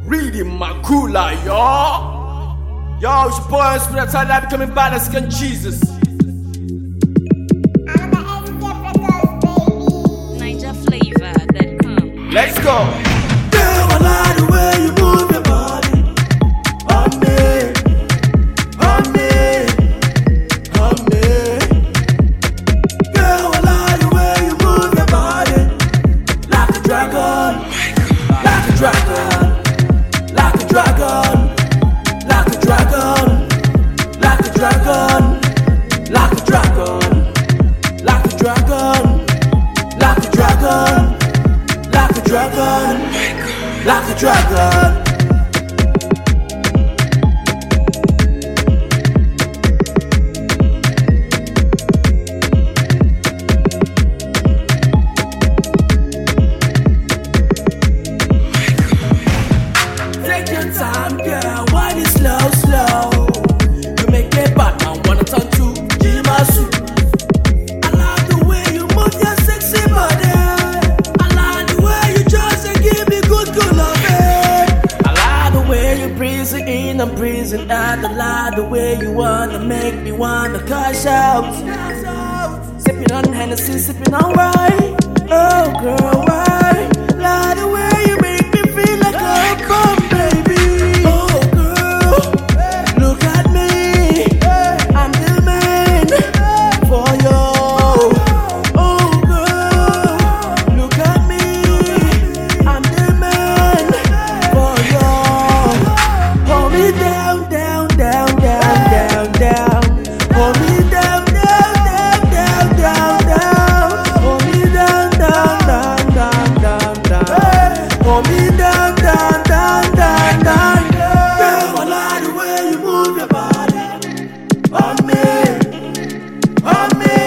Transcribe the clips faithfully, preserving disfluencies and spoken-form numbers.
Reading my cooler, y'all. Yo, it's your boy, Spirit Time, I becoming bad as skin Jesus. Niger flavor that come. Let's go. Girl, I like the way you move your body. On me, on me, on me. Girl, I like the way you move your body. Like a dragon, like a dragon, like a dragon, like a dragon, like a dragon, like a dragon, like a dragon, like a dragon, like a dragon, like a dragon. Take your time, girl, wind it slow, slow. You make me bad man wanna turn to Jimasu. I like the way you move your sexy body. I like the way you just give me good, good loving. I like the way you breathing in and breathing out. I like the way you wanna make me wanna cash out. Sipping on Hennessy, sipping on wine. Oh girl, why? Like the way you make me feel like a bomb, baby. Oh girl, look at me. I'm the man for you. Oh girl, look at me. I'm the man for you. Hold me down, down, down, down, down, down. Hold me down, down, down, down, down, down. Hold me down, down, down, down, down, down. Hold me down, down, down, down, down. Girl, I like the way you move your body. On me, on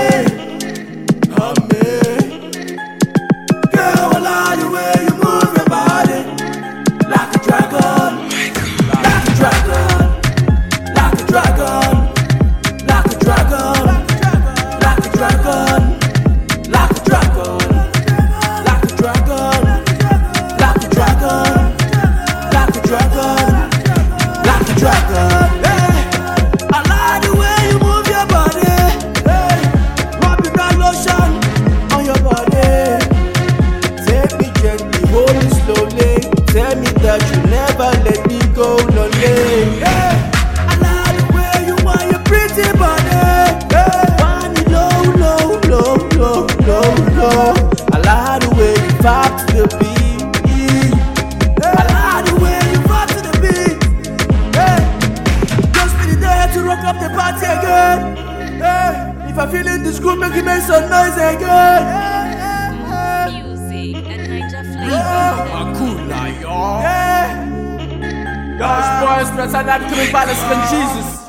me, on me. Girl, I like the way you move your body. Like a dragon, like a dragon, like a dragon, like a dragon, like a dragon, like a dragon, like a dragon, like a dragon, like a dragon, like a dragon. Hey, I like the way you move your body. Hey, rubbing that lotion on your body. Take me gently, hold me slowly. Tell me that you never let me go lonely. Hey, I like the way you want your pretty body. Hey, wind it low, low, low, low, low, low. I like the way you vibe to the beat. I like the way you vibe to the beat. Hey, just be there to rock up the party again. Hey, if I feel in this groove, make it make some noise again. Music and Niger Reading flavor. my cooler, y'all. Hey. Yo, it's your boy, Spirit Time, I becoming bad as skin Jesus.